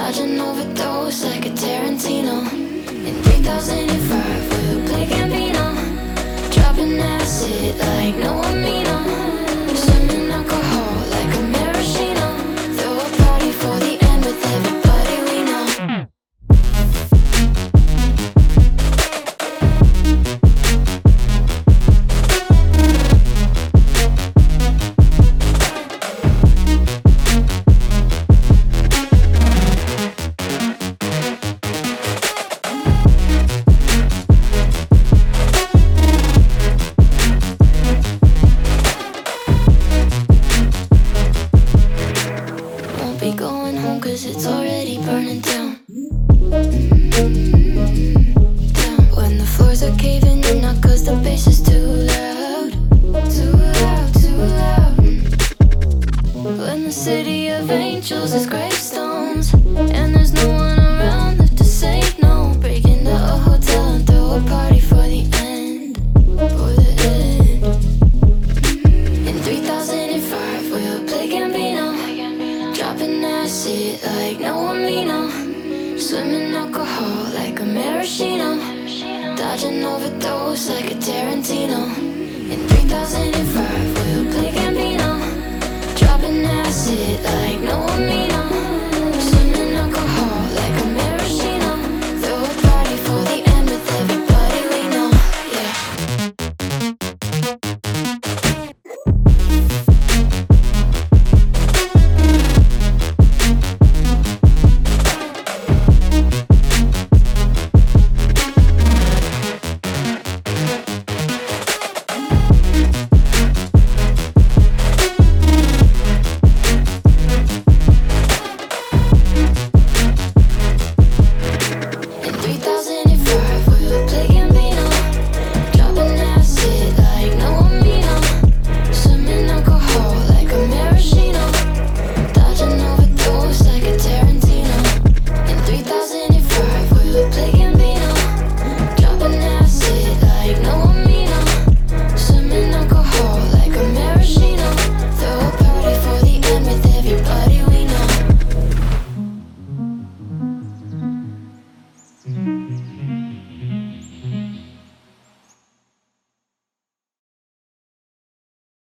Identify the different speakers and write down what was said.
Speaker 1: dodging overdose like a Tarantino. In 3005 we'll play Gambino, dropping acid like no amino, swimming alcohol like a maraschino. Throw a party for the end with everybody we know. Won't be going home cause it's already burning down. Down. When the floors are caving in, not cause the bass is too loud. Too loud, too loud. When the city of angels is gravestones, and there's no one around left to say no. Break into a hotel and throw a party for the end. For the end. In 3005 we'll play Gambino, dropping acid like no amino, swimming alcohol like a maraschino, dodging overdose like a Tarantino. In 3005